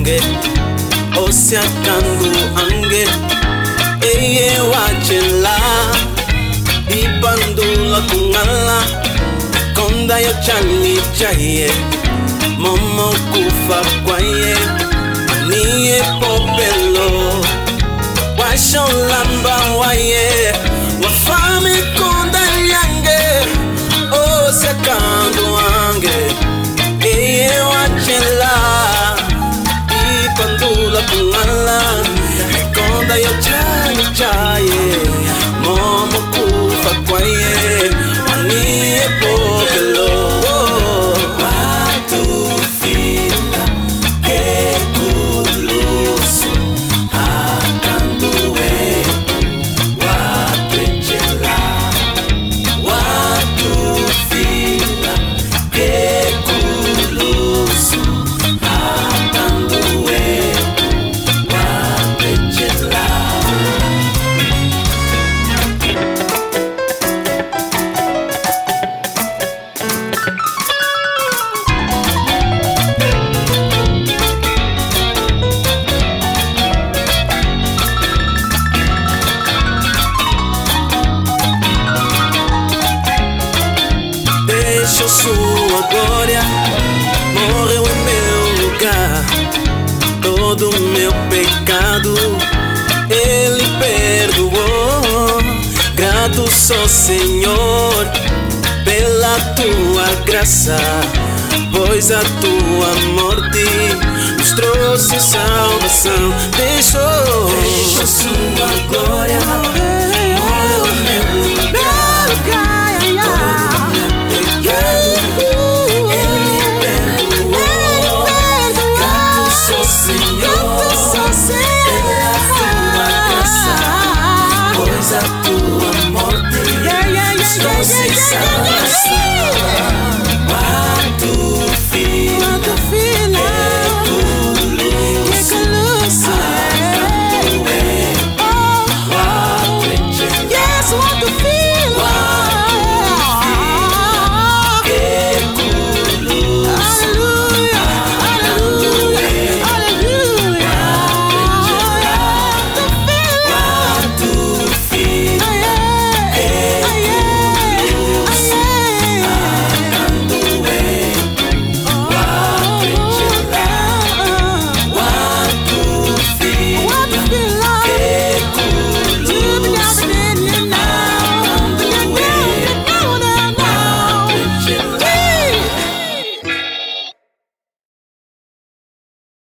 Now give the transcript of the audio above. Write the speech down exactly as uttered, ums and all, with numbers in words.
ange, osiakando ange, eye wachela, ibandula kungala, konda yo chali chaye, momo kufa kwaye, niye popelo, washolamba waye, wafami konda yange, osiakando ange, eye wachela, ibandula kungala, konda yo chali chaye, momo kufa kwaye, niye popelo. Deixou sua glória, morreu em meu lugar, todo meu pecado Ele perdoou. Grato sou, Senhor, pela tua graça, pois a tua morte nos trouxe salvação. Deixou, deixou sua glória,